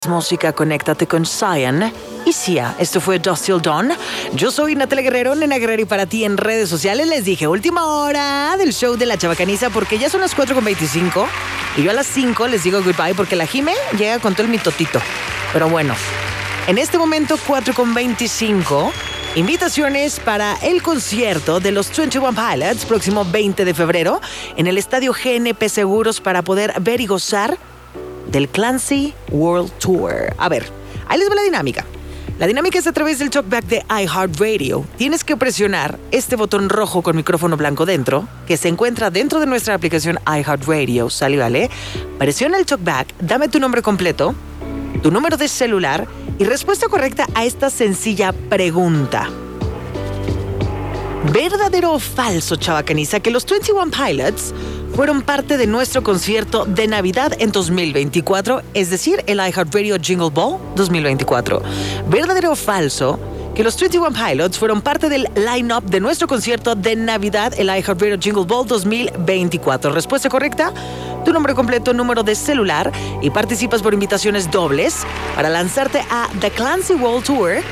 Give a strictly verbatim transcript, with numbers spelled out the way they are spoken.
Música, conéctate con Zion y Sia. Esto fue Dust Till Dawn. Yo soy Natalia Guerrero, Nena Guerrero, y para ti en redes sociales les dije última hora del show de La Chabacaniza porque ya son las cuatro con veinticinco y yo a las cinco les digo goodbye porque la Jime llega con todo el mitotito. Pero bueno, en este momento cuatro con veinticinco, invitaciones para el concierto de los veintiuno Pilots próximo veinte de febrero en el estadio G N P Seguros para poder ver y gozar del Clancy World Tour. A ver, ahí les va la dinámica. La dinámica es a través del talkback de iHeartRadio. Tienes que presionar este botón rojo con micrófono blanco dentro, que se encuentra dentro de nuestra aplicación iHeartRadio. ¿Sale, vale? Presiona el talkback, dame tu nombre completo, tu número de celular y respuesta correcta a esta sencilla pregunta. ¿Verdadero o falso, Chabacaniza, que los veintiuno Pilots fueron parte de nuestro concierto de Navidad en dos mil veinticuatro, es decir, el iHeartRadio Jingle Ball dos mil veinticuatro? ¿Verdadero o falso que los veintiuno Pilots fueron parte del line-up de nuestro concierto de Navidad, el iHeartRadio Jingle Ball dos mil veinticuatro? Respuesta correcta, tu nombre completo, número de celular y participas por invitaciones dobles para lanzarte a The Clancy World Tour